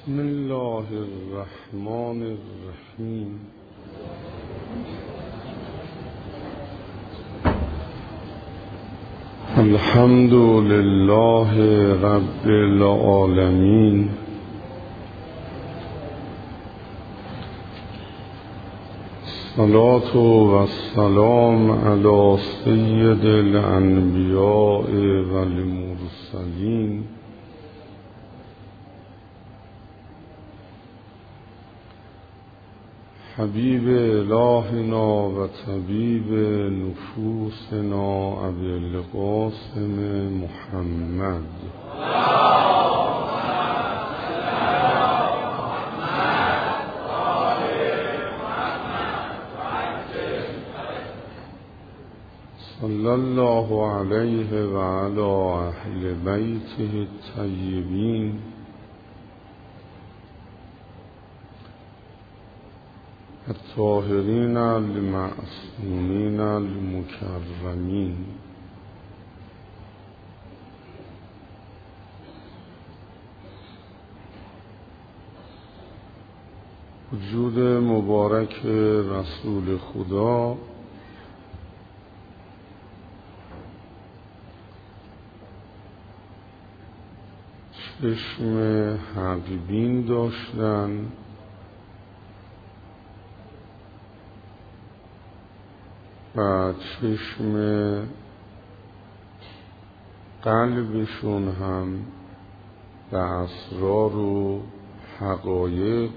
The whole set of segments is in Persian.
بسم الله الرحمن الرحیم. الحمد لله رب العالمین. الصلاة والسلام علی سید الانبیاء والمرسلین حبیب الهنا و طبیب نفوسنا ابی القاسم محمد صلی الله علیه و علی اهل بیته الطیبین الطاهرین المعصومین المکرمین. وجود مبارک رسول خدا چشم حقبین داشتن و چشم قلبشون هم به اسرار و حقایق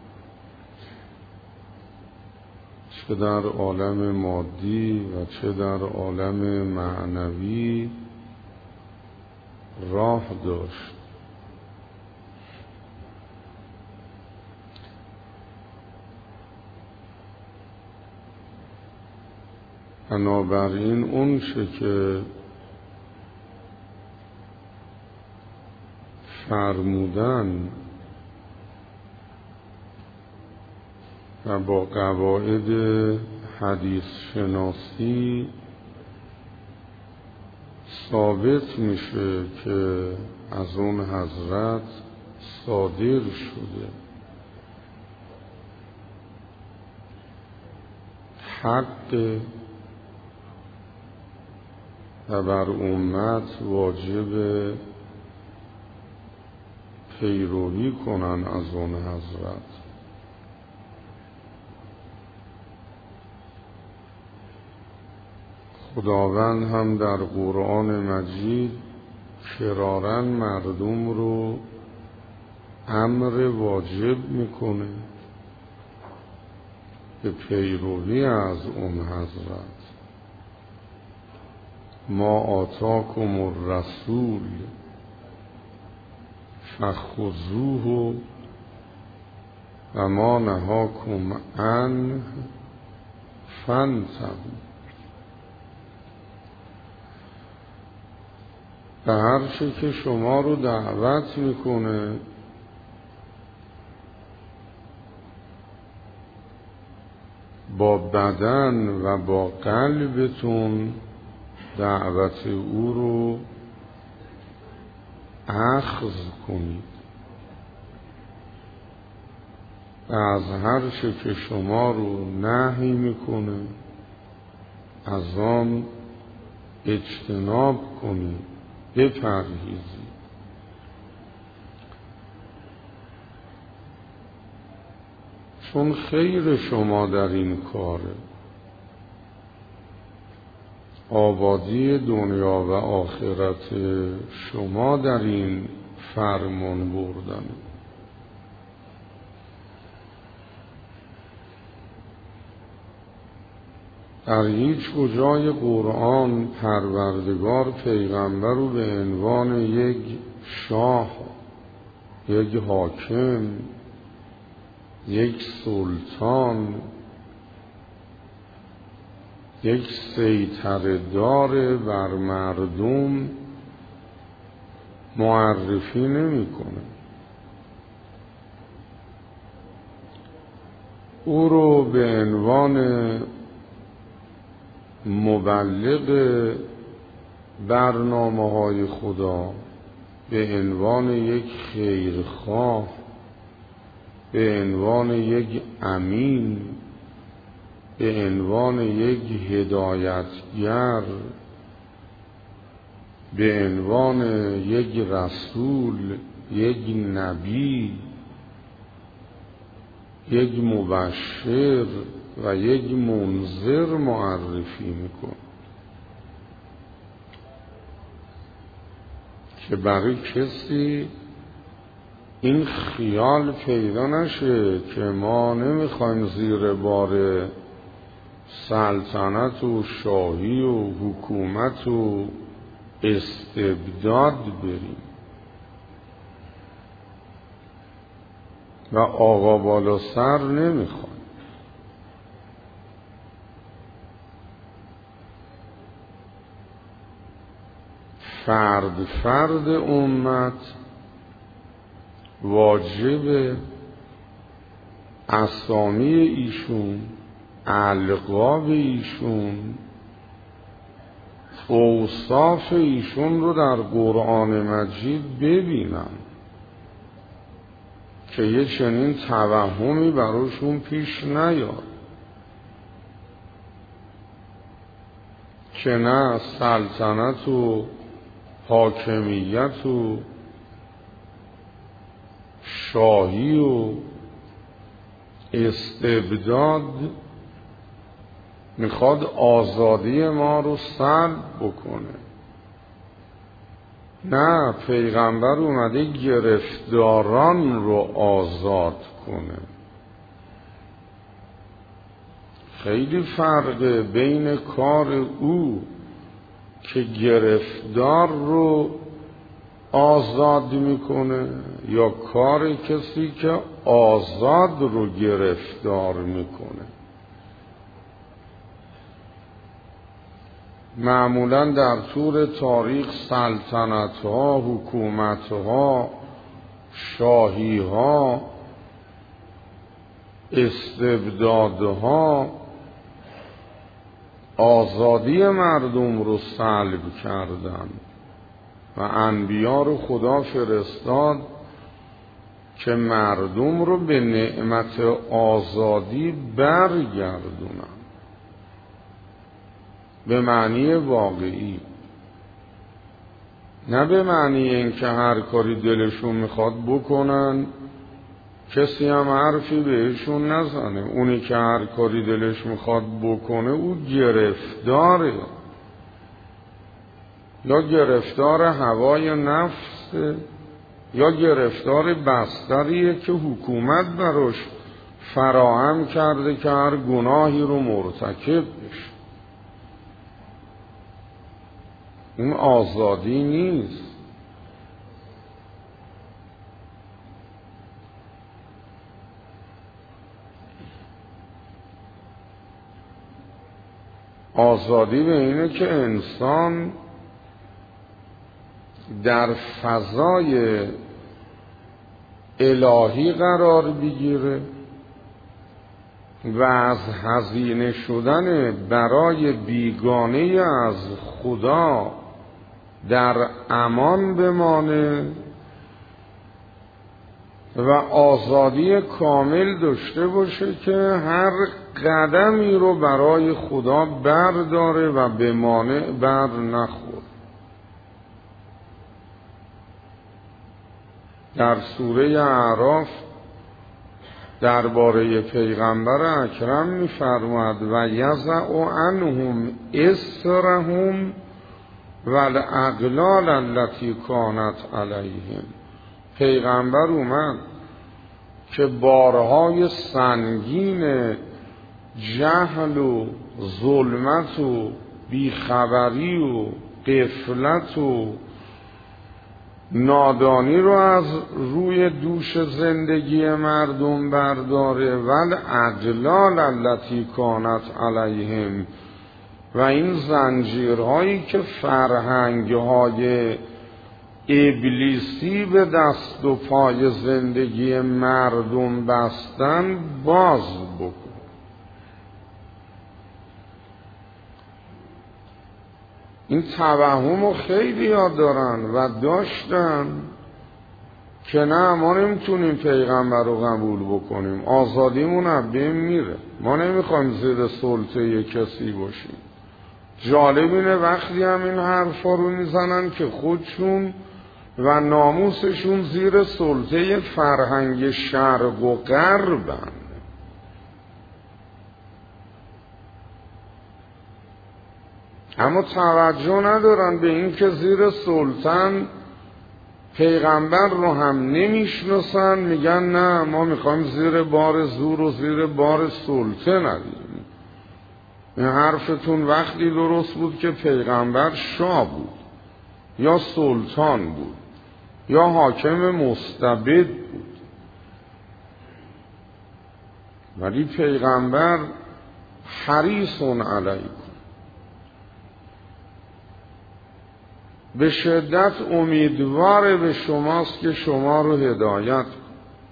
چه در عالم مادی و چه در عالم معنوی راه داشت. بنابراین اون چه که فرمودن و با قواعد حدیث شناسی ثابت میشه که از اون حضرت صادر شده. حق و بر امت واجب پیروی کنن از اون حضرت. خداوند هم در قرآن مجید کراراً مردم رو امر واجب میکنه به پیروی از اون حضرت. ما آتاکم الرسول فخذوه و ما نهاکم عنه فانتهوا. به هر چه که شما رو دعوت میکنه با بدن و با قلبتون دعوت او رو اخذ کنید و از هر چه که شما رو نهی میکنه از آن اجتناب کنید، بپرهیزید. چون خیر شما در این کاره، آبادی دنیا و آخرت شما در این فرمان بردن. در هیچ کجای قرآن پروردگار پیغمبر رو به عنوان یک شاه، یک حاکم، یک سلطان، یک سیطره‌دار بر مردم معرفی نمی‌کنه. او رو به عنوان مبلغ برنامه‌های خدا، به عنوان یک خیرخواه به عنوان یک امین، به عنوان یک هدایتگر، به عنوان یک رسول، یک نبی، یک مبشر و یک منذر معرفی میکن که برای کسی این خیال پیدا نشه که ما نمیخوایم زیر بار سلطنت و شاهی و حکومت و استبداد بریم و آقا بالا سر نمیخوایم. فرد امت واجب اسامی ایشون، القاب ایشون، اوصاف ایشون رو در قرآن مجید ببینن که یه چنین توهمی براشون پیش نیاد که نه سلطنت و حاکمیت و شاهی و استبداد میخواد آزادی ما رو سلب بکنه. نه، پیغمبر اومده گرفتاران رو آزاد کنه. خیلی فرقه بین کار او که گرفتار رو آزاد میکنه یا کار کسی که آزاد رو گرفتار میکنه. معمولا در طول تاریخ سلطنت ها، حکومت ها، شاهی ها، استبداد ها آزادی مردم رو سلب کردن و انبیا رو خدا فرستاد که مردم رو به نعمت آزادی برگردونن به معنی واقعی، نه به معنی اینکه هر کاری دلشون میخواد بکنن کسی هم حرفی بهشون نزنه. اونی که هر کاری دلش میخواد بکنه او گرفتاره، یا گرفتار هوای نفسه یا گرفتار بستریه که حکومت براش فراهم کرده که هر گناهی رو مرتکب بشه. اون آزادی نیست. آزادی به اینه که انسان در فضای الهی قرار بگیره و از هزینه شدن برای بیگانه از خدا در امان بمانه و آزادی کامل داشته باشه که هر قدمی رو برای خدا برداره و به مانع بر نخور. در سوره اعراف درباره پیغمبر اکرم می‌فرماید و یضع عنهم اصرهم والاغلال التي کانت علیهم. پیغمبر اومد که بارهای سنگین جهل و ظلمت و بیخبری و غفلت و نادانی رو از روی دوش زندگی مردم برداره. والاغلال التي کانت علیهم، و این زنجیرهایی که فرهنگ‌های ابلیسی به دست و پای زندگی مردم بستن باز بکن. این توهم رو خیلی ها دارن و داشتن که نه ما نمیتونیم پیغمبر رو قبول بکنیم، آزادیمون از بین میره، ما نمیخوایم زیر سلطه کسی باشیم. جالب اینه وقتی هم این حرفا رو میزنن که خودشون و ناموسشون زیر سلطه فرهنگ شرق و غربن. اما توجه ندارن به این که زیر سلطن پیغمبر رو هم نمیشناسن، میگن نه ما میخوایم زیر بار زور و زیر بار سلطه ندیم. این حرفتون وقتی درست بود که پیغمبر شاه بود یا سلطان بود یا حاکم مستبد بود، ولی پیغمبر حریص علیکم، به شدت امیدوار به شماست که شما رو هدایت کنه.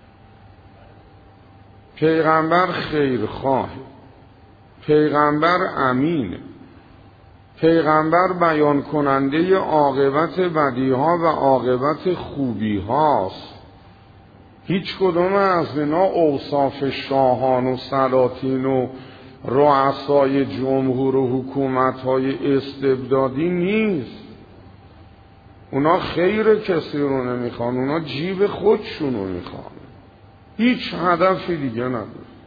پیغمبر خیرخواه، پیغمبر امینه، پیغمبر بیان کننده عاقبت بدیها و عاقبت خوبی هاست. هیچ کدوم از اینا اوصاف شاهان و سلاطین و رؤسای جمهور و حکومت‌های استبدادی نیست. اونا خیر کسی رو نمیخوان، اونا جیب خودشون رو میخوان، هیچ هدفی دیگه نداره.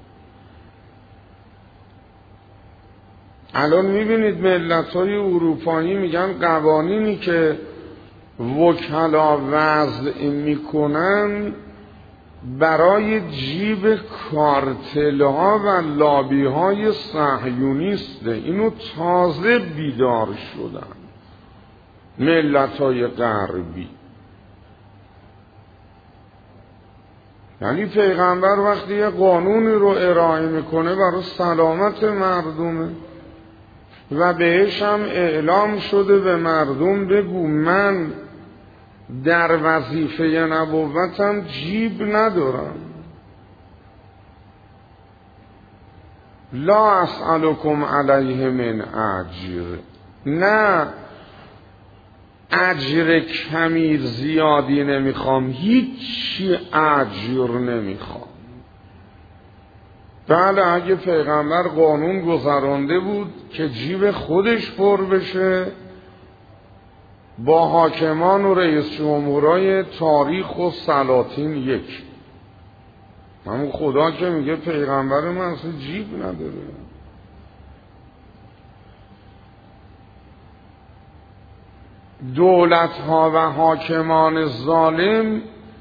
الان میبینید ملت‌های اروپایی میگن قوانینی که وکلا وضع میکنن برای جیب کارتل‌ها و لابی‌های صهیونیسته. اینو تازه بیدار شدن ملت‌های غربی. یعنی پیغمبر وقتی یه قانونی رو ارائه میکنه برای سلامت مردمه و بهش هم اعلام شده به مردم بگو من در وظیفه نبوتم جیب ندارم، لا اسألکم علیه من اجر، نه اجر کمیر زیادی نمیخوام، هیچی اجر نمیخوام. بله اگه پیغمبر قانون گذرانده بود که جیب خودش پر بشه، با حاکمان و رئیس جمهورای تاریخ و سلاطین یک، همون خدا که میگه پیغمبر من اصلا جیب نداره. دولت‌ها و حاکمان ظالم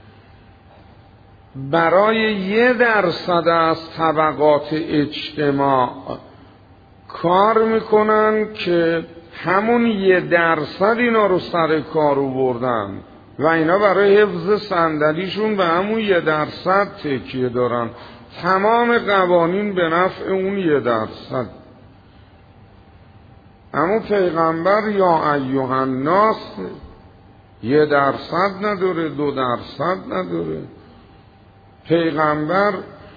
برای 1% از طبقات اجتماع کار میکنن که همون 1% اینا رو سر کار آوردن و اینا برای حفظ صندلیشون به همون 1% تکیه دارن. تمام قوانین به نفع اون 1%. اما پیغمبر یا ایها الناس 1% نداره، 2% نداره. پیغمبر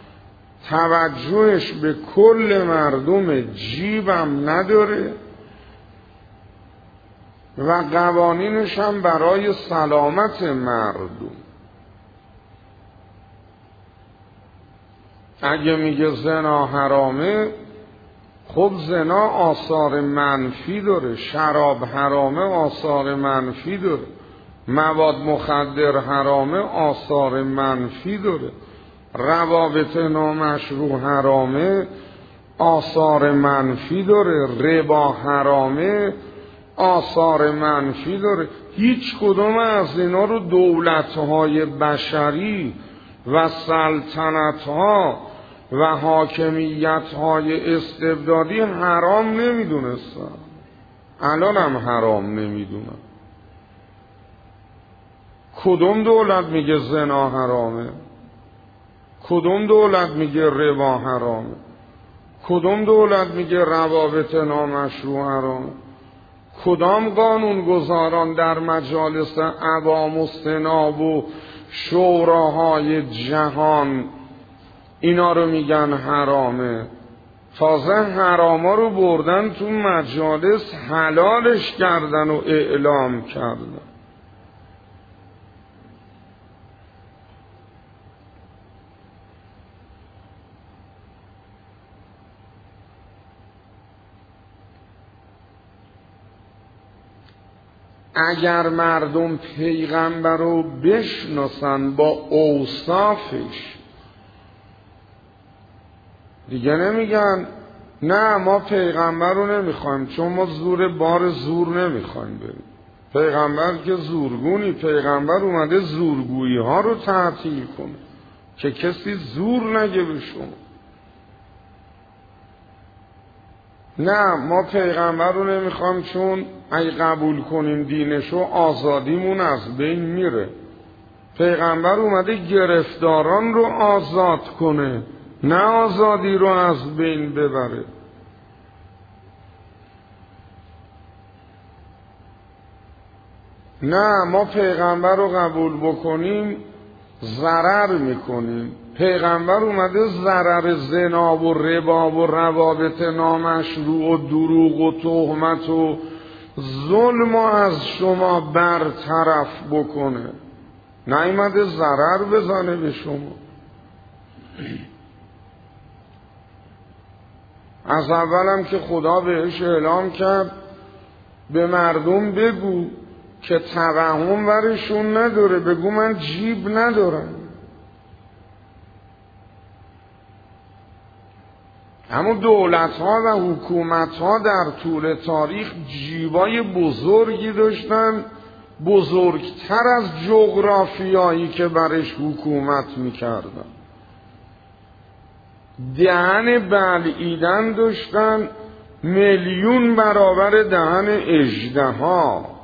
توجهش به کل مردم جیبم نداره و قوانینش هم برای سلامت مردم. اگه میگه زنا حرامه، خب زنا آثار منفی داره، شراب حرامه آثار منفی داره، مواد مخدر حرامه آثار منفی داره، روابط نامشروع حرامه آثار منفی داره، ربا حرامه آثار منفی داره. هیچ کدوم از اینا رو دولت‌های بشری و سلطنت‌ها و حاکمیت‌های استبدادی حرام نمیدونستن، الان هم حرام نمیدونن. کدوم دولت میگه زنا حرامه؟ کدوم دولت میگه ربا حرامه؟ کدوم دولت میگه روابط نامشروع حرامه؟ کدام قانونگذاران در مجالس عوام و سنا و شوراهای جهان اینا رو میگن حرامه؟ تازه حراما رو بردن تو مجالس حلالش کردن و اعلام کردن. اگر مردم پیغمبر رو بشناسن با اوصافش، دیگه نمیگن نه ما پیغمبر رو نمیخوایم چون ما زور بار زور نمیخوایم بریم. پیغمبر که زورگونی، پیغمبر اومده زورگویی ها رو تعطیل کنه که کسی زور نگه به شما. نه ما پیغمبر رو نمیخوایم چون اگه قبول کنیم دینشو آزادیمون از بین میره. پیغمبر اومده گرفتاران رو آزاد کنه، نه آزادی رو از بین ببره. نه ما پیغمبر رو قبول بکنیم ضرر میکنیم. پیغمبر اومده ضرر زنا و ربا و روابط نامشروع و دروغ و تهمت و ظلم از شما برطرف بکنه، نیومده ضرر بزنه به شما. از اولم که خدا بهش اعلام کرد به مردم بگو که توهم ورشون نداره، بگو من جیب ندارم. اما دولت ها و حکومت ها در طول تاریخ جیبای بزرگی داشتن، بزرگتر از جغرافیایی که برش حکومت میکردن. دهن بلعیدن داشتن میلیون برابر دهن اژدها.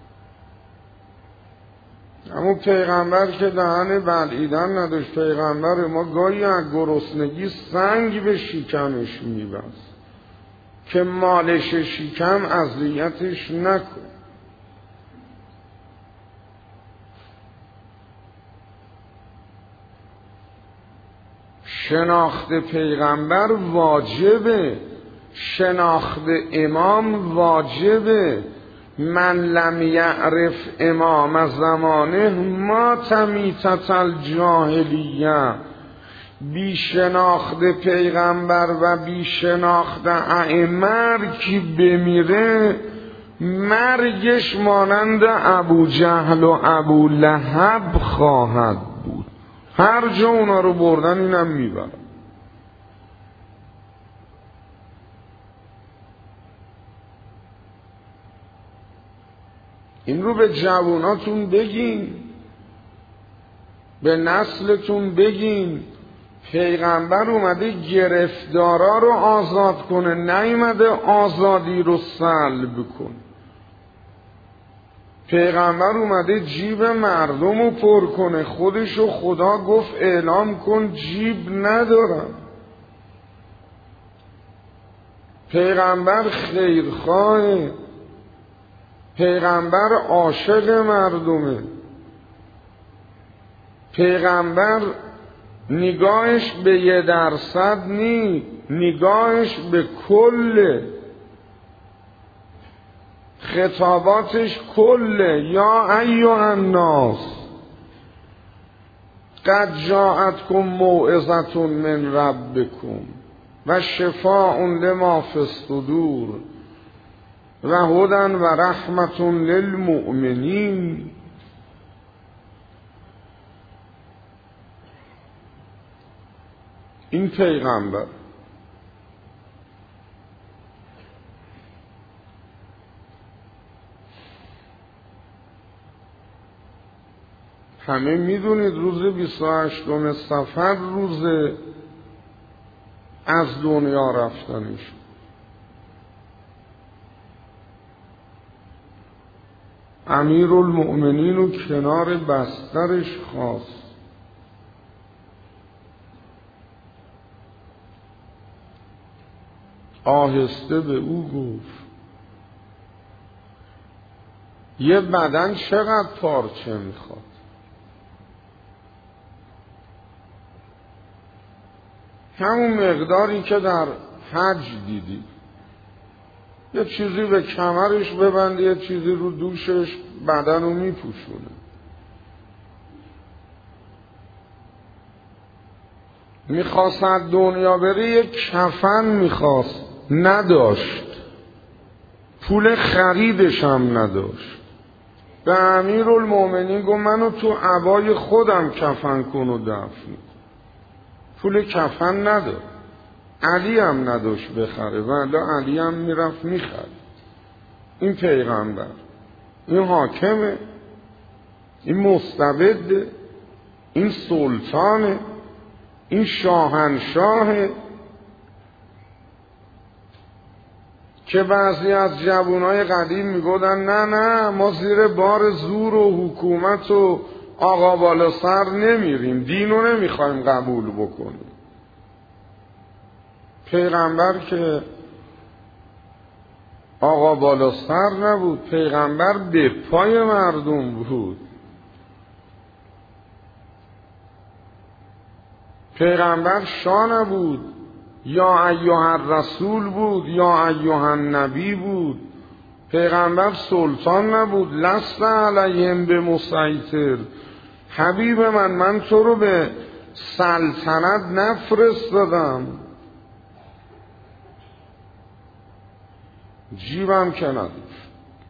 اما پیغمبر که دهن بلعیدن نداشت. پیغمبر ما گاهی از گرسنگی سنگ به شکمش میبست که مالش شکم اذیتش نکن. شناخت پیغمبر واجبه، شناخت امام واجبه. من لم یعرف امام زمانه ما تمیتت الجاهلیه. بی شناخت پیغمبر و بی شناخت ائمه کی بمیره مرگش مانند ابو جهل و ابو لهب خواهد بود. هر جا اونا رو بردن اینم میبرن. این رو به جواناتون بگین، به نسلتون بگین. پیغمبر اومده گرفتارا رو آزاد کنه، نیومده آزادی رو سلب کنه. پیغمبر اومده جیب مردم رو پر کنه، خودشو خدا گفت اعلام کن جیب ندارم. پیغمبر خیرخواه، پیغمبر عاشق مردمه. پیغمبر نگاهش به 1% نی، نگاهش به کله. خطاباتش کله. یا ایها الناس قد جاءتکم موعظة من ربکم و شفاء لما فی الصدور و هدی و رحمة للمؤمنین. این پیغمبر همه میدونید روز 28 صفر روز از دنیا رفتنش. امیرالمؤمنین رو کنار بسترش خواست. آهسته به او گفت یه بدن چقدر پارچه میخواد؟ همون مقداری که در حج دیدی. یه چیزی به کمرش ببنده، یه چیزی رو دوشش، بدن رو میپوشونه. میخواست دنیا بره، یه کفن میخواست، نداشت. پول خریدش هم نداشت. به امیرالمومنین گفت منو تو عبای خودم کفن کن و دفن. پول کفن نداره، علی هم نداشت بخره، ولی علی هم میرفت میخرد. این پیغمبر، این حاکمه، این مستبده، این سلطانه، این شاهنشاهه که بعضی از جوانای قدیم میگودن نه ما زیر بار زور و حکومت و آقا بالا سر نمیریم، دینو نمیخوایم قبول بکنیم. پیغمبر که آقا بالا سر نبود، پیغمبر به پای مردم بود. پیغمبر شاه نبود، یا ایها الرسول بود، یا ایها النبی بود. پیغمبر سلطان نبود، لست علیهم بمسیطر. حبیب من تو رو به سلطنت نفرستادم، جیبم که نداشت.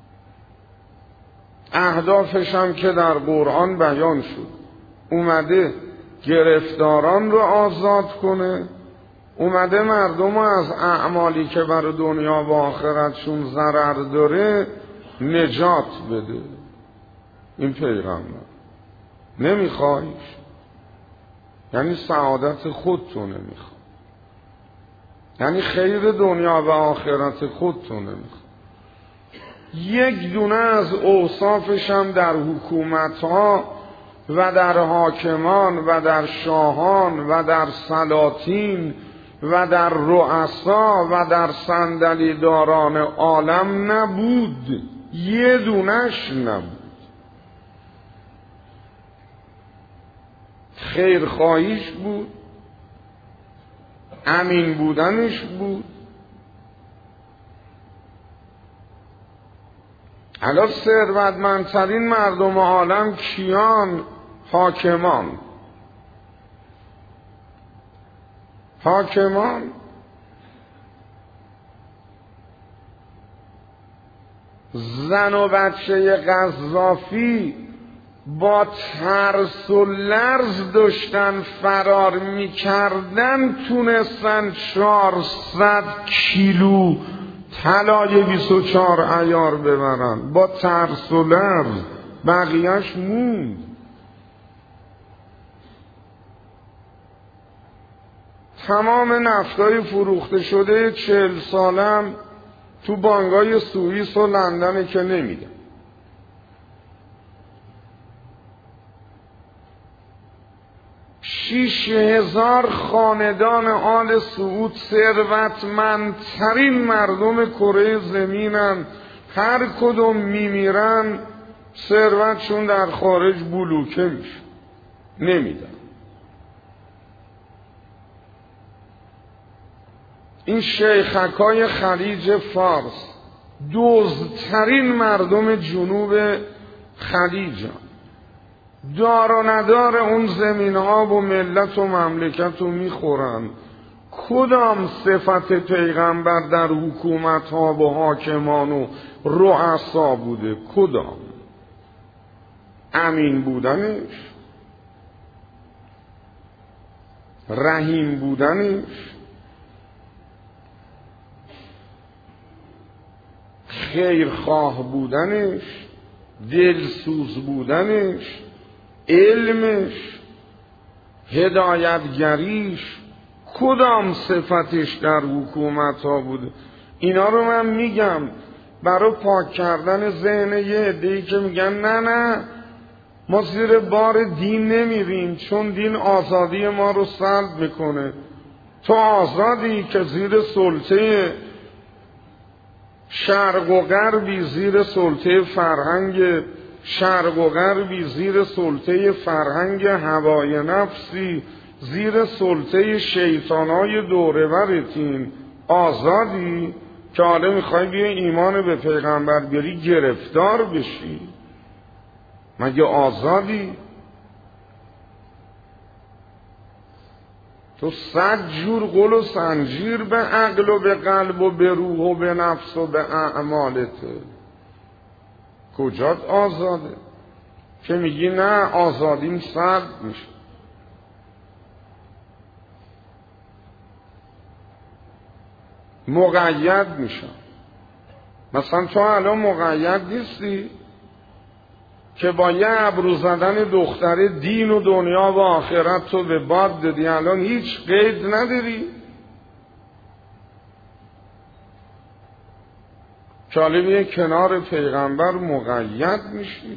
اهدافش هم که در قرآن بیان شد، اومده گرفتاران رو آزاد کنه، اومده مردم رو از اعمالی که برای دنیا و آخرتشون ضرر داره نجات بده. این پیغمبر نمیخوایش، یعنی سعادت خودتو نمیخوای، یعنی خیر دنیا و آخرت خودتو نمیخوای. یک دونه از اوصافش هم در حکومت‌ها و در حاکمان و در شاهان و در سلاطین و در رؤسا و در صندلیداران عالم نبود، یه دونش نبود. خیرخواهیش بود، امین بودنش بود. الان ثروتمندترین مردم عالم کیان؟ حاکمان. زن و بچه قذافی با ترس و لرز داشتن فرار میکردن، تونستن 400 کیلو طلای 24 عیار ببرن با ترس و لرز، بقیهش موند. تمام نفتای فروخته شده 40 سالم تو بانکای سوئیس و لندن که نمیدن. 6000 خاندان آل سعود ثروتمندترین مردم کره زمینن، هر کدوم میمیرن ثروتشون در خارج بلوکه میشه، نمیدن. این شیخکای خلیج فارس دزدترین مردم جنوب خلیجن، دار و ندار اون زمین ها و ملت و مملکت رو میخورن. کدام صفت پیغمبر در حکومت ها و حاکمان و رؤسا بوده؟ کدام؟ امین بودنش، رحیم بودنش، خیرخواه بودنش، دلسوز بودنش، علمش، هدایتگریش، کدام صفتش در حکومت ها بوده؟ اینا رو من میگم برای پاک کردن ذهن یه عده‌ای که میگن نه ما زیر بار دین نمیریم چون دین آزادی ما رو سلب میکنه. تو آزادی که زیر سلطه شرق و غربی، زیر سلطه فرهنگ شرق و غربی، زیر سلطه فرهنگ هوای نفسی، زیر سلطه شیطانای دورورتین آزادی که حالا میخوای بیا ایمان به پیغمبر بیاری گرفتار بشی؟ مگه آزادی؟ تو 100 جور قل و سنجیر به عقل و به قلب و به روح و به نفس و به اعمالته. کجات آزاده که میگی نه آزادیم سلب میشه؟ مقید میشم. مثلا تو الان مقید نیستی که با یه ابرو زدن دختره دین و دنیا و آخرت تو به باد دادی، الان هیچ قید نداری. چاله کنار پیغمبر مقید میشی.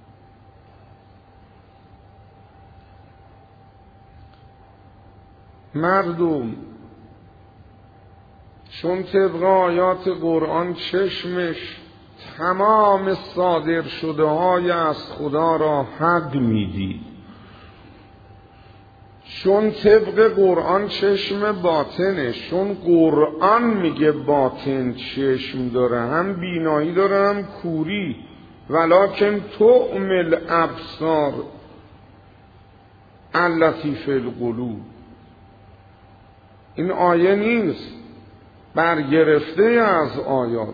مردم چون طبق آیات قرآن چشمش تمام صادر شده های از خدا را حق میدید، چون طبق قرآن چشم باطنش، چون قرآن میگه باطن چشم داره، هم بینایی داره هم کوری، ولکن تعمی الابصار التی فی القلوب. این آیه نیست، برگرفته از آیات.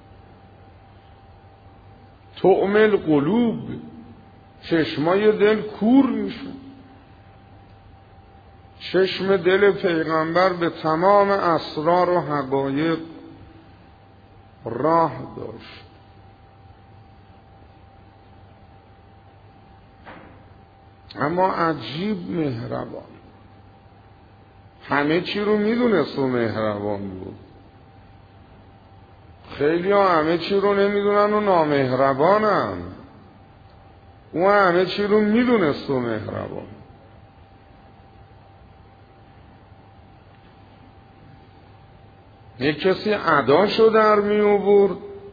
تعمی القلوب، چشمای دل کور میشه. چشم دل پیغمبر به تمام اسرار و حقایق راه داشت. اما عجیب مهربان، همه چی رو میدونست و مهربان بود. خیلی ها همه چی رو نمیدونن و نامهربانن. او همه چی رو میدونست و مهربان. یک کسی اداشو در می آورد،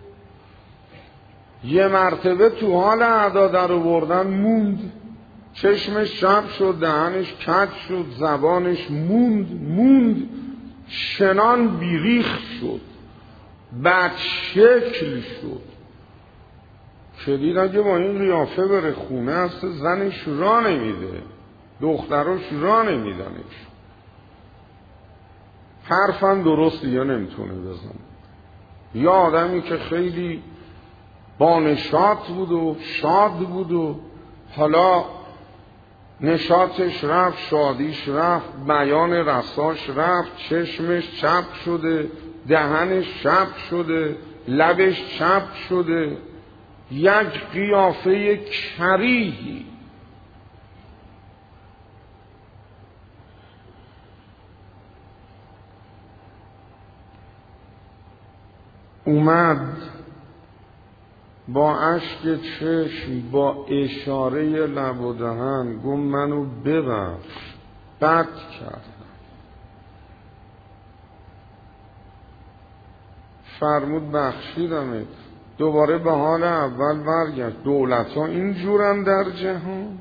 یه مرتبه تو حال ادا در آوردن موند، چشمش چپ شد، دهنش کج شد، زبانش موند، شنان بیریخ شد، بد شکل شد. کلید اگه با این قیافه بره خونه هست زنش را نمیده، دختراش را نمیدنش، حرفم درست دیگه نمیتونه بزن. یا آدمی که خیلی بانشاط بود و شاد بود و حالا نشاطش رفت، شادیش رفت، بیان رساش رفت، چشمش چپ شده، دهنش چپ شده، لبش چپ شده، یک قیافه کریهی. اومد با اشک چشم، با اشاره لب و دهن گفت منو ببخش، بد کردم. فرمود بخشیدمت. دوباره به حال اول برگشت. دولت ها این جورن در جهان،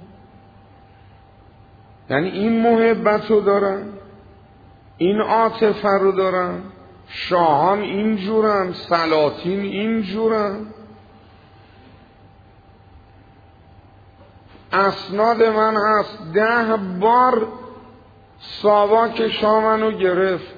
یعنی این محبت رو دارن، این عاطفه رو دارن. شاهان این جورن، سلاطین این جورن. اسناد من هست 10 بار ساواک شامنو گرفت.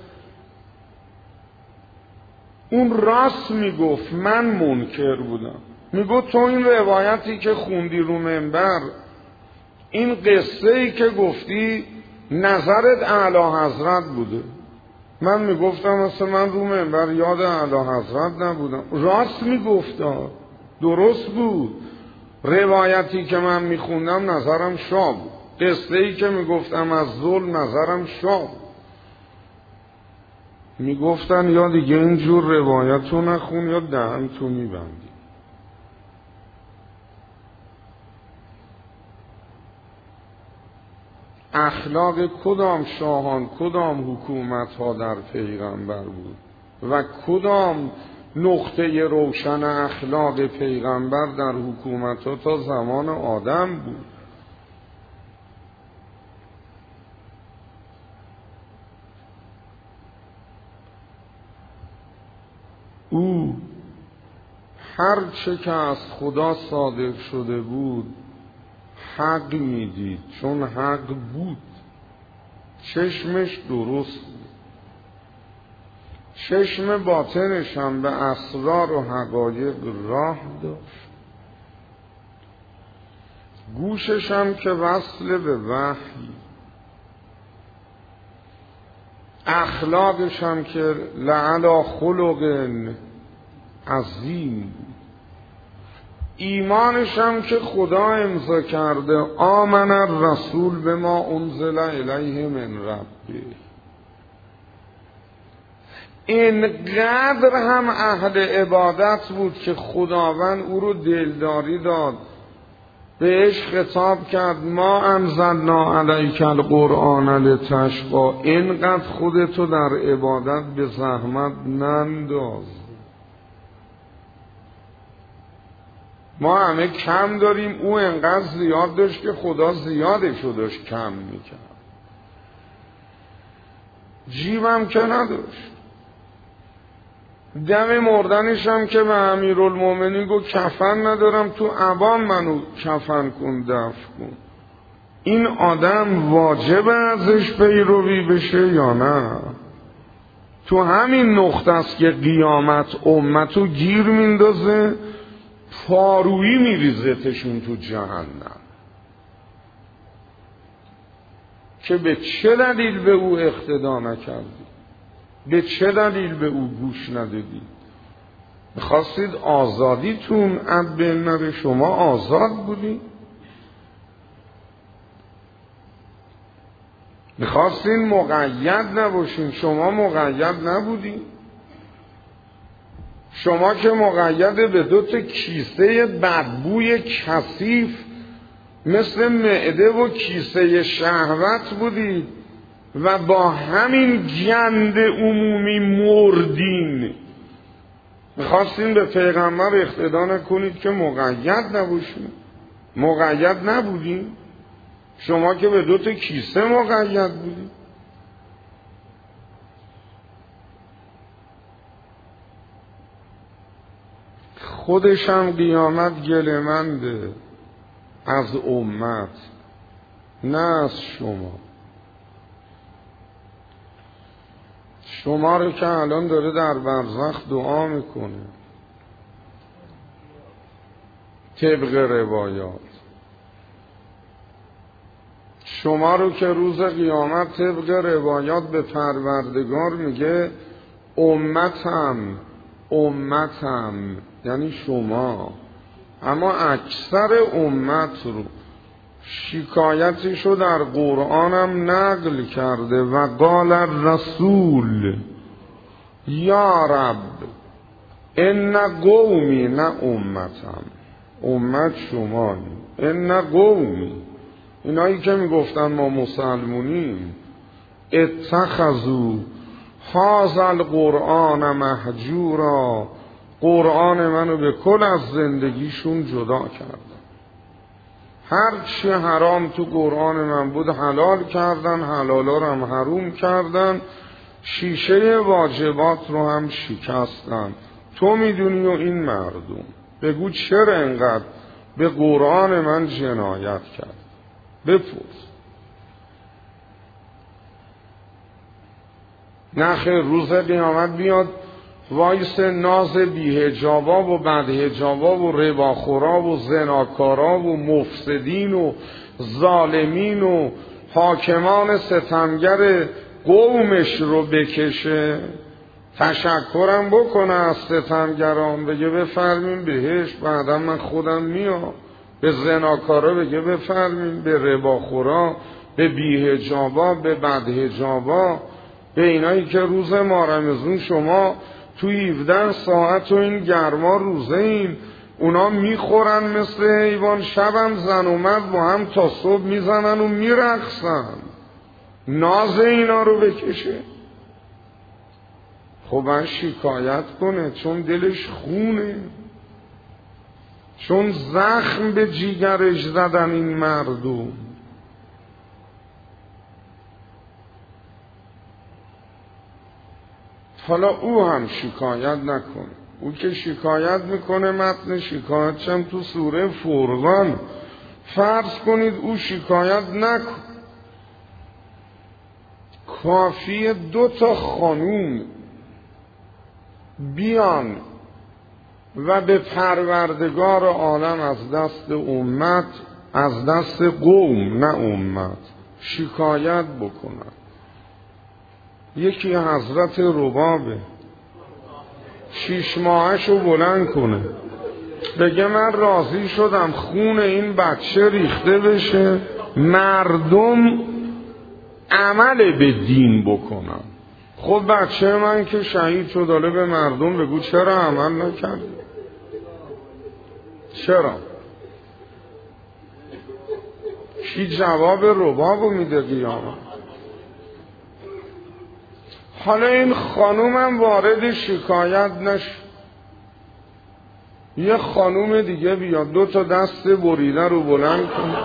اون راست میگفت، من منکر بودم. میگفت تو این روایتی که خوندی رو منبر، این قصه ای که گفتی نظرت اعلی حضرت بوده. من میگفتم مثلا من رو منبر یاد اعلی حضرت نبودم. راست میگفت، درست بود. روایتی که من میخوندم نظرم شاه بود، قصه ای که میگفتم از ظلم نظرم شاه بود. میگفتن یا دیگه اینجور روایت رو نخون یا دهن تو میبندی. اخلاق کدام شاهان، کدام حکومت ها در پیغمبر بود و کدام نقطه روشن اخلاق پیغمبر در حکومت ها تا زمان آدم بود. او هر چه که از خدا صادر شده بود حق میدید، چون حق بود. چشمش درست بود، چشم باطنش هم به اسرار و حقایق راه داشت. گوششم که وصل به وحی، اخلاقشم که لعلی خلق عظیم، ایمانشم که خدا امضا کرده آمن الرسول بما انزل الیه من ربه. اینقدر هم اهل عبادت بود که خداوند او رو دلداری داد، بهش خطاب کرد ما انزلنا علیک القرآن لتشقی، اینقدر خودتو در عبادت به زحمت ننداز. ما همه کم داریم، او اینقدر زیاد داشت که خدا زیادشو داشت کم میکرد. جیبم که نداشت، دم مردنش هم که به امیرالمومنین گفت کفن ندارم، تو عبام منو کفن کن دفن کن. این آدم واجب ازش پیروی بشه یا نه؟ تو همین نقطه است که قیامت امتو گیر میندازه، پارویی میریزتشون تو جهنم. که به چه دلیل به او اقتدا نکردی؟ به چه دلیل به او گوش ندادی؟ میخواستید آزادیتون از بین نره؟ شما آزاد بودی؟ میخواستین مقید نباشین؟ شما مقید نبودی؟ شما که مقید به 2 کیسه بدبوی کثیف مثل معده و کیسه شهوت بودید و با همین گند عمومی مردین. میخواستین به پیغمبر اقتدا نکنید که مقید نباشید؟ مقید نبودین؟ شما که به 2 کیسه مقید بودید. خودشم قیامت گله‌منده از امت، نه از شما. شما رو که الان داره در برزخ دعا میکنه طبق روایات، شما رو که روز قیامت طبق روایات به پروردگار میگه امتم یعنی شما، اما اکثر امت رو شکایتشو در قرآنم نقل کرده و قال الرسول یا رب ان قومی، نه امتم، امت شما، ان قومی، اینایی که میگفتن ما مسلمونیم، اتخذوا هذا القرآن مهجورا، قرآن منو به کل از زندگیشون جدا کردن. هر چی حرام تو قرآن من بود حلال کردن، حلالا رو هم حروم کردن، شیشه واجبات رو هم شکستن. تو میدونی و این مردم، بگو چرا انقدر به قرآن من جنایت کرد؟ بپرس. نخیر، روز قیامت بیاد وایس ناز بیهجابا و بدهجابا و رباخورا و زناکارا و مفسدین و ظالمین و حاکمان ستمگر قومش رو بکشه، تشکرم بکنه از ستمگران، بگه بفرمین بهش، بعدا من خودم میام. به زناکارا بگه بفرمین، به رباخورا، به بیهجابا، به بدهجابا، به اینایی که روز مارمزون شما توی 17 ساعت و این گرما روزه این، اونا میخورن مثل حیوان، شبم زن و مرد با هم تا صبح میزنن و میرقصن. ناز اینا رو بکشه؟ خب من شکایت کنه، چون دلش خونه، چون زخم به جیگرش زدن این مردم. حالا او هم شکایت نکنه. او که شکایت میکنه، متن شکایتش هم تو سوره فرقان. فرض کنید او شکایت نکن، کافیه 2 خانوم بیان و به پروردگار عالم از دست امت از دست قوم نه امت شکایت بکنن. یکی حضرت ربابه 6 ماهشو بلند کنه بگه من راضی شدم خون این بچه ریخته بشه، مردم عمل به دین بکنن. خب بچه من که شهید شد، حالا به مردم بگو چرا عمل نکردی؟ چرا؟ کی جواب ربابو میده قیامت؟ حالا این خانومم وارد شکایت نشد، یه خانوم دیگه بیاد 2 تا دست بریده رو بلند کنه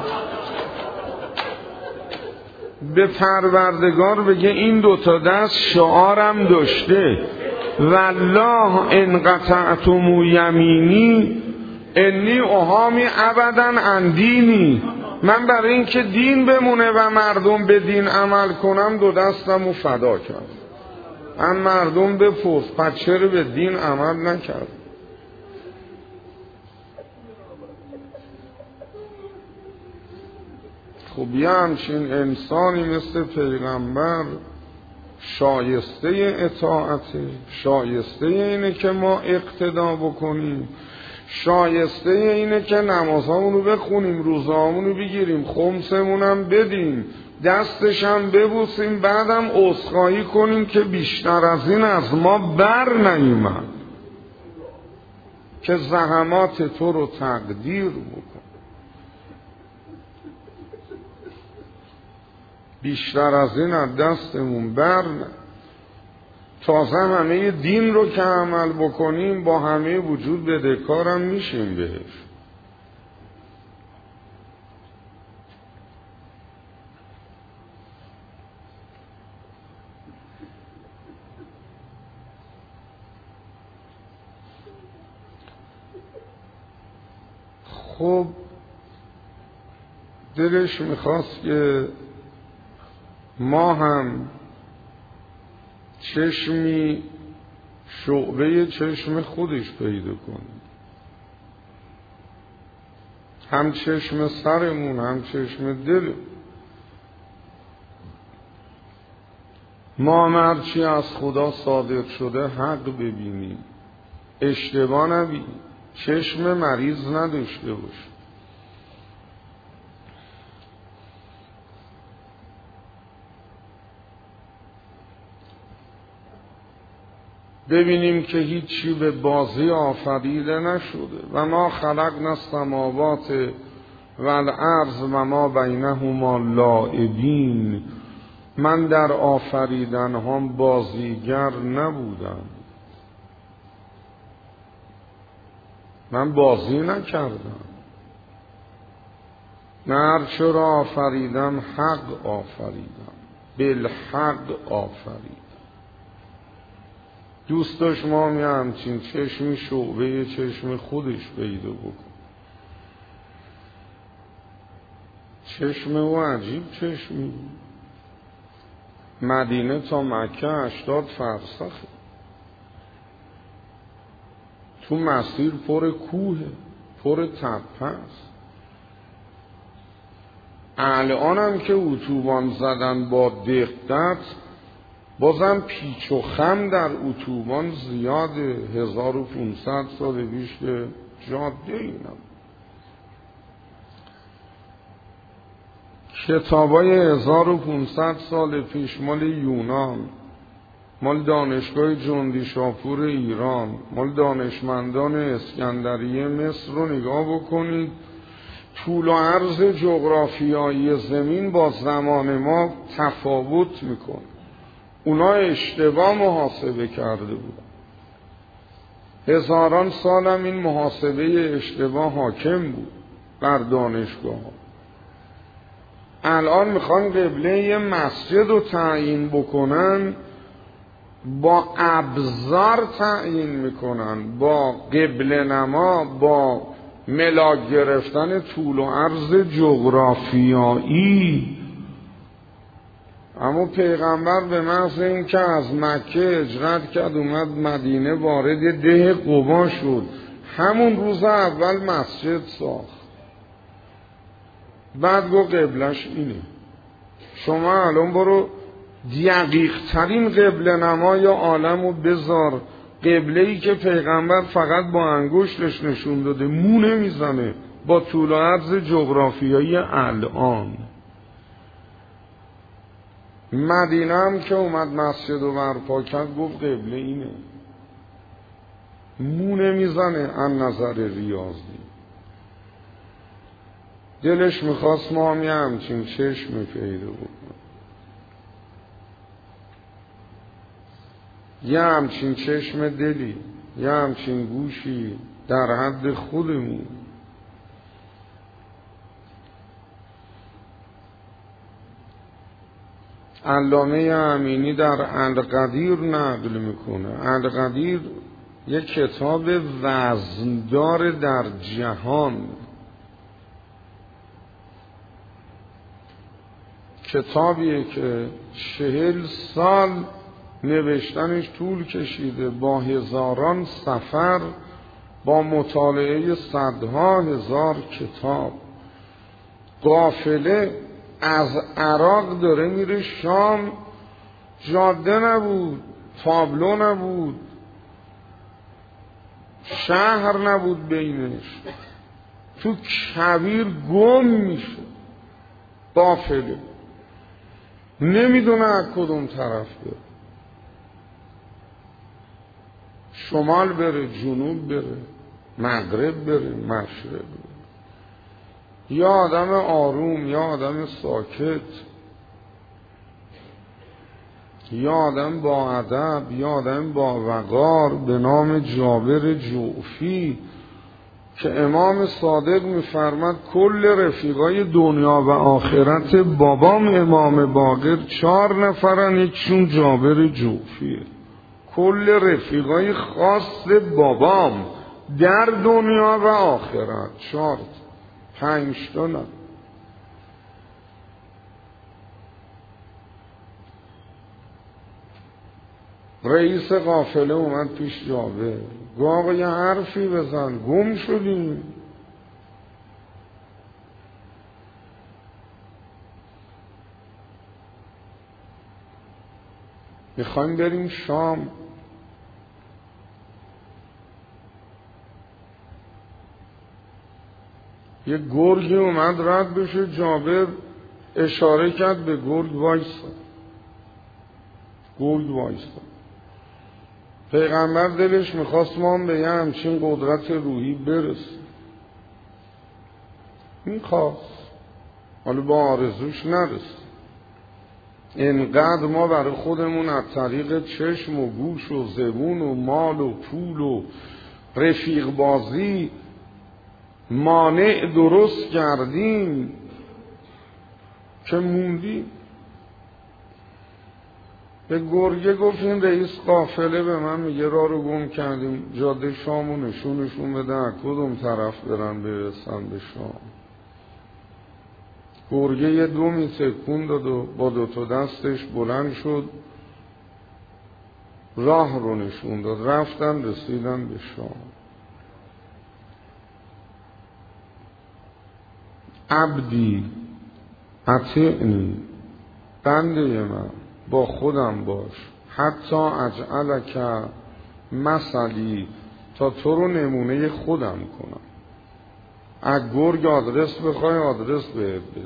به پروردگار بگه این 2 تا دست شعارم داشته والله ان قطعتم یمینی انی احامی ابدا عن دینی. من برای این که دین بمونه و مردم به دین عمل کنم 2 دستم رو فدا کرد. هم مردم بپرس پس چرا به دین عمل نکرد؟ خب یه همچین انسانی مثل پیغمبر شایسته اطاعته، شایسته اینه که ما اقتدا بکنیم، شایسته اینه که نمازامونو بخونیم، روزامونو بگیریم، خمسمونم بدیم، دستشم ببوسیم، بعدم عذرخواهی کنیم که بیشتر از این از ما بر نیومد که زحمات تو رو تقدیر بکن. بیشتر از این از دستمون بر نه. تازه همه دین رو که عمل بکنیم با همه وجود بدهکارم میشیم بهش. خب دلش میخواست که ما هم چشمی شعبه چشم خودش پیدا کنیم، هم چشم سرمون هم چشم دل ما، مرچی از خدا صادق شده حق ببینیم، اشتباه نبینیم، چشم مریض نداشته باشه. ببینیم که هیچی به بازی آفریده نشده. و ما خلقنا السماوات والارض و ما بینهما لاعبین. من در آفریدن هم بازیگر نبودم، من بازی نکردم. من چرا آفریدم؟ حق آفریدم، بالحق آفریدم. دوست داشت ما همچین چشمی شعبه چشم خودش پیدا بکن. چشم او عجیب چشمی، مدینه تا مکه 80 فرسخه، تو مسیر پر کوه، پر تپه است. الان هم که اتوبان زدن با دقت، بازم پیچ و خم در اتوبان زیاده. 1500 سال پیش که جاده اینم کتابای 1500 سال پیش مال یونان، مال دانشگاه جندی شاپور ایران، مال دانشمندان اسکندریه مصر رو نگاه بکنید. طول و عرض جغرافیایی زمین با زمان ما تفاوت میکنه. اونا اشتباه محاسبه کرده بودن، هزاران سالم این محاسبه اشتباه حاکم بود بر دانشگاه ها. الان میخوان قبله یه مسجد رو تعیین بکنن، با ابزار تعیین میکنن، با قبله نما، با ملاک گرفتن طول و عرض جغرافیایی. اما پیغمبر به محض این که از مکه هجرت کرد اومد مدینه، وارد ده قبا شد، همون روز اول مسجد ساخت. بعد گو قبلش اینه. شما الان برو دقیق ترین قبله نمای عالم رو بذار، قبله‌ای که پیغمبر فقط با انگشتش نشون داده، مو نمیزنه، با طول و عرض جغرافیایی الان. مدینه هم که اومد مسجد و برپا کرد گفت قبله اینه، مو نمیزنه از نظر ریاضی. دلش میخواست ما هم یه همچین چشم پیدا بکنیم، یه همچین چشم دلی، یه همچین گوشی در حد خودمون. علامه امینی در القدیر نقل میکنه. القدیر یک کتاب وزندار در جهان، کتابیه که 40 سال نوشتنش طول کشیده، با هزاران سفر، با مطالعه صدها هزار کتاب. قافله از عراق داره میره شام، جاده نبود، تابلو نبود، شهر نبود بینش، تو کویر گم میشه قافله، نمیدونه از کدوم طرف بره، شمال بره، جنوب بره، مغرب بره، مشرق بره. یا آدم آروم، یا آدم ساکت، یا آدم با ادب، یا آدم با وقار، به نام جابر جوفی که امام صادق میفرماد کل رفیقای دنیا و آخرت بابام امام باقر 4 نفرن، یکشون جابر جوفیه. کل رفیقای خاص بابام در دنیا و آخرت 4 5 تا نه. رئیس قافله اومد پیش جابر، گفت آقا یه حرفی بزن، گم شدیم. میخوایم بریم شام. یه گرگی اومد رد بشه، جابر اشاره کرد به گرگ، وایسا. گرگ وایسا. پیغمبر دلش میخواست ما هم به یه همچین قدرت روحی برسیم، میخواست، حالا با آرزوش نرسیم. اینقدر ما برای خودمون از طریق چشم و گوش و زبون و مال و پول و رفیق بازی مانع درست کردیم که موندیم. به گرگه گفتیم رئیس قافله به من میگه راه رو گم کردیم، جاده شامو نشون بده کدوم طرف برن برسن به شام. گرگه یه 2 تکون داد و با 2 تا دستش بلند شد، راه رو نشون داد، رفتن رسیدن به شام. عبدی اطیعنی، بنده من با خودم باش، حتی اجعلک مثلی، تا تو رو نمونه خودم کنم. از گرگ آدرس بخوای آدرس بهت بده.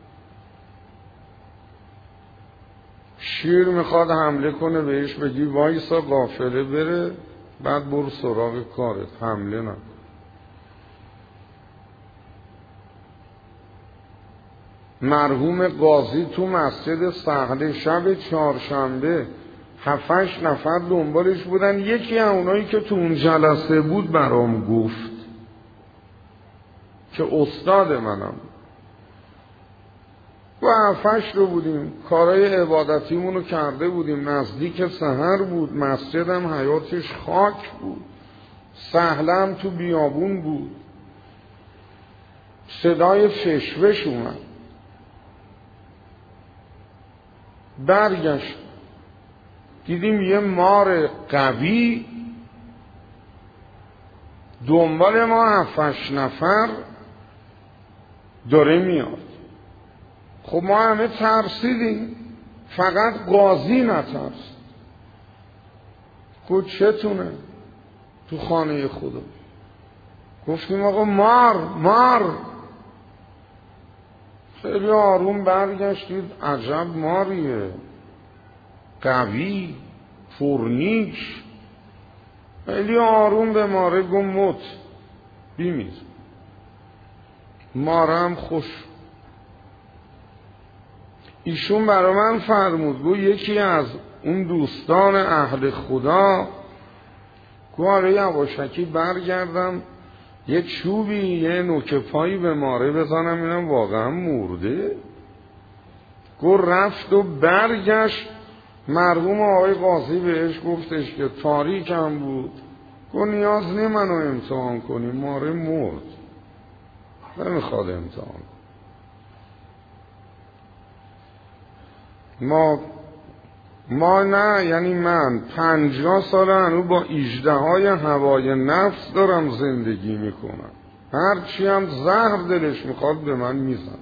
شیر میخواد حمله کنه بهش بگی وایسا قافله بره، بعد برو سراغ کارت، حمله نکن. مرحوم قاضی تو مسجد صقله شب 4شنبه 7-8 نفر دنبالش بودن. یکی از اونایی که تو اون جلسه بود برام گفت که استاد منم، و 7-8 رو بودیم، کارهای عبادتیمونو کرده بودیم، نزدیک سحر بود، مسجدم حیاتش خاک بود، صحلم تو بیابون بود. صدای فشفش اومد، برگشت دیدیم یه مار قوی دنبال ما 7-8 نفر داره میاد. خب ما همه ترسیدیم، فقط قاضی نترس. گفت چتونه؟ تو خانه خدا. گفتیم آقا مار. خیلی آروم برگشتید، عجب ماریه، قوی، فرنیش. خیلی آروم به ماره گفت موت بیمیر. ماره هم خوش. ایشون برای من فرمود، گفت یکی از اون دوستان اهل خدا گفت آره یواشکی برگردم یه چوبی یه نوک پایی به ماره بزنم اینم واقعا مرده. گفت رفت و برگشت، مرحوم آقای قاضی بهش گفتش که تاریکم بود. گفت نیاز نی منو امتحان کنی، ماره مرد، نمیخواد امتحان کنی. ما نه، یعنی من 50 ساله هنوز با اژدهای هوای نفس دارم زندگی میکنم. هرچی هم زهر دلش میخواد به من میزن،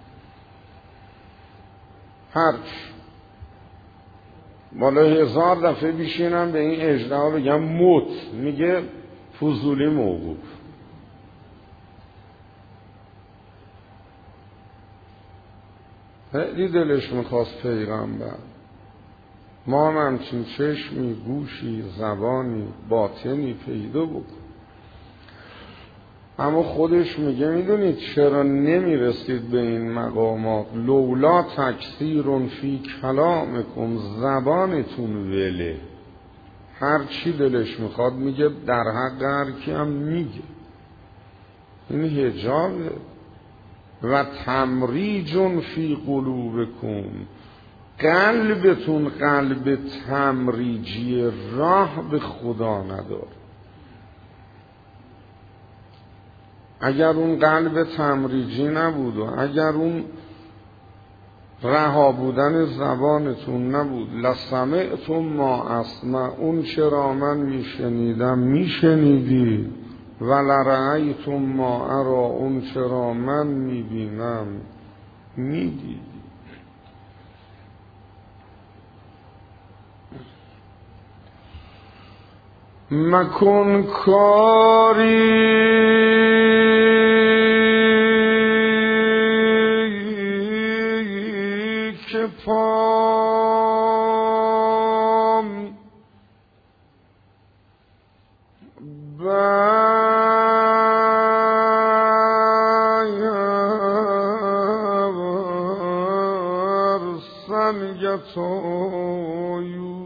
هرچی. بالا 1000 دفعه بیشینم به این اژدها بگم موت، میگه فضولی موقوف. خیلی دلش میخواست پیغمبر ما هم همچین چشمی، گوشی، زبانی، باطنی پیدا بکن. اما خودش میگه میدونید چرا نمیرسید به این مقامات؟ لولا تکثیر فی کلامکم، زبانتون وله، هر چی دلش میخواد میگه، در حق هر کی هم میگه. این حجابه. و تمریج فی قلوبکم، قلبتون قلب تمریجی، راه به خدا ندار. اگر اون قلب تمریجی نبود و اگر اون رها بودن زبانتون نبود، لسمعتم ما اسمع، اون چرا من میشنیدم میشنیدی، و لرأیتم ما ارا، اون چرا من میبینم میدیدی. مکن کاری که پام بر سنگتایو.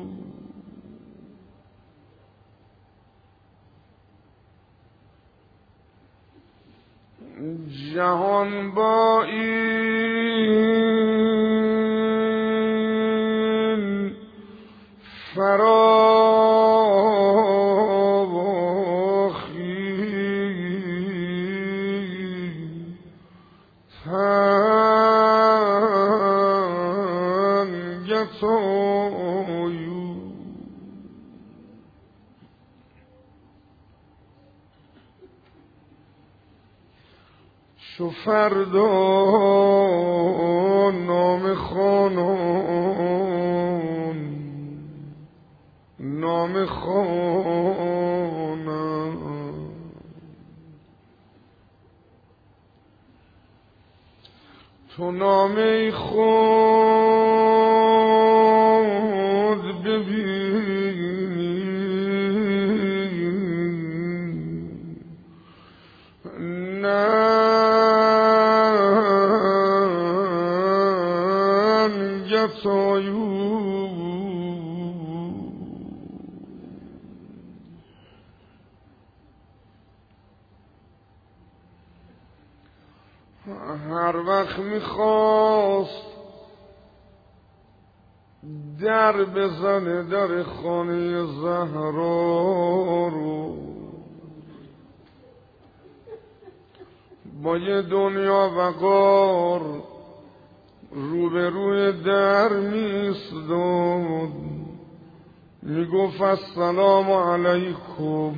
جهان با این فراخی تنگتایو. چو فردا نام خانم، تو نامه خود ببین، ننگتایو. هر وقت میخواست در بزنه در خانه زهرا رو، با یه دنیا وقار روبروی در میستاد، میگفت السلام علیکم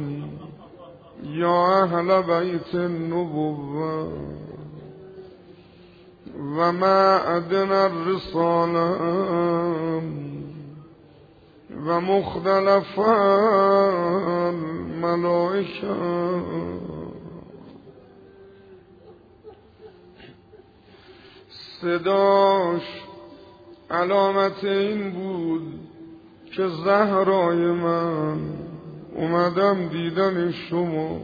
یا اهل بیت النبوه. و معدن الرسالة و مختلف الملائکه. صداش علامت این بود که زهرای من اومدم دیدن شما.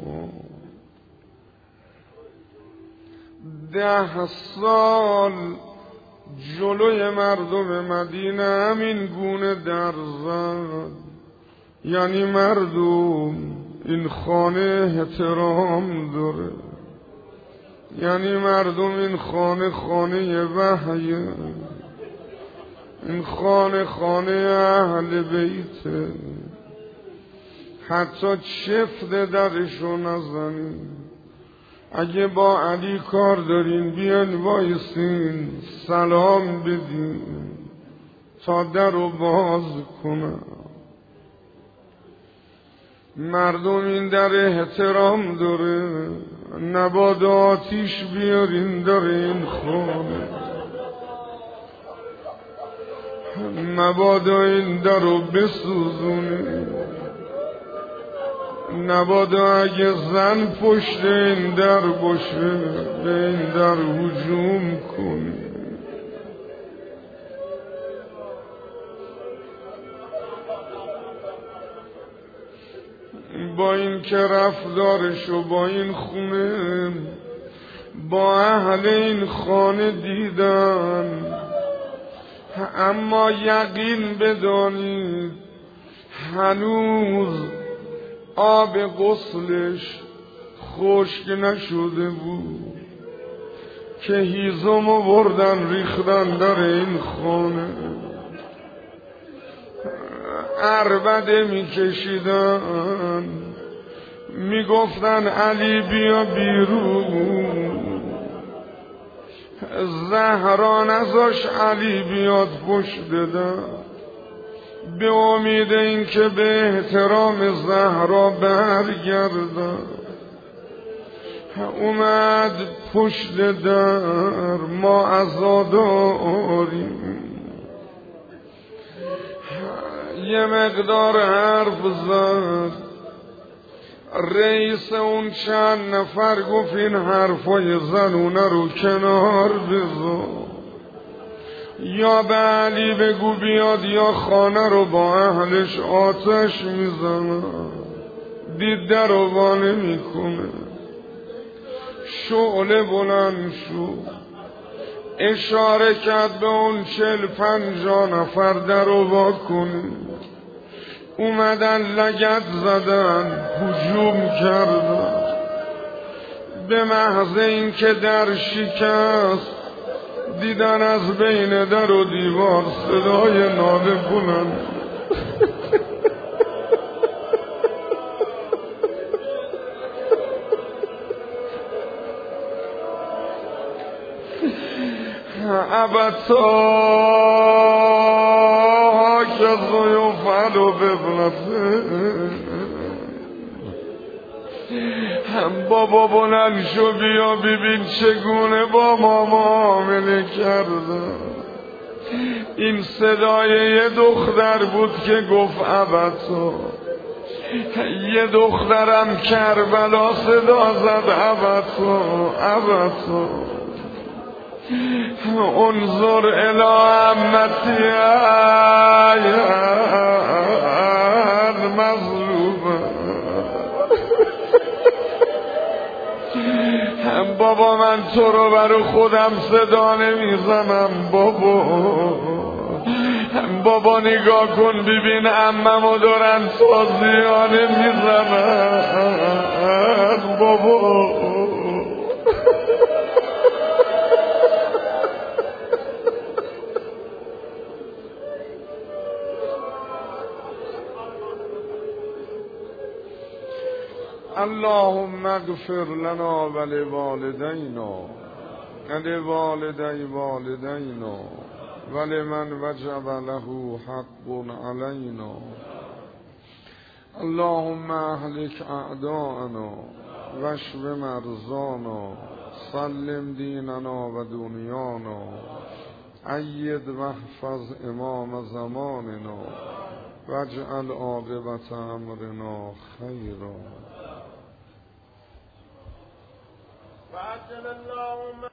10 سال جلوی مردم مدینه همین گونه در زد. یعنی مردم این خانه احترام داره، یعنی مردم این خانه خانه وحیه، این خانه خانه اهل بیته. حتی چفت درشو نزنین. اگه با علی کار دارین بیان وایسین سلام بدین تا در رو باز کنن. مردم این در احترام داره، نباد آتیش بیارین در این خانه، مبادا این در رو بسوزونین، نبادا اگه زن پشت این در باشه به این در هجوم کنین. با این که رفتارشو با این خونه با اهل این خانه دیدن، اما یقین بدانید هنوز آب غسلش خشک نشده بود که هیزمو بردن ریختن در این خانه. عربده میکشیدن، میگفتن علی بیا بیرون. زهرا نذاش علی بیاد پشت در، به امید این که به احترام زهرا برگردن. اومد پشت در، ما عزاداریم. یه مقدار حرف زد. رئیس اون چند نفر گفت این حرفای زنونه رو کنار بذار، یا به علی بگو بیاد یا خانه رو با اهلش آتش میزنه. دید در رو وانه میکنه. شعله بلند شد، اشاره کرد به اون 40-50 نفر در رو وا کنید. اومدن لگد زدن، هجوم کردن. به محض این که در شکست دیدن از بین در و دیوار صدای ناله بلند. ابتا هاکذا یفعل بابنته. بابا بلند شو بیا ببین چگونه با ما معامله کردن. این صدای یه دختر بود که گفت ابتا. یه دخترم کربلا صدا زد ابتا ابتا. انظر الی امتی مظلومه. بابا من تو رو برای خودم صدا نمیزنم بابا نگاه کن ببین عممو دارن تازیانه میزنن بابا. اللهم اغفر لنا ولوالدینا ولوالدی والدینا ولمن وجب له حق علینا. اللهم اهلک اعداءنا واشف مرضانا سلم دیننا و دنیانا اید و احفظ امام زماننا واجعل عاقبت امرنا خیرا. وعجل اللهم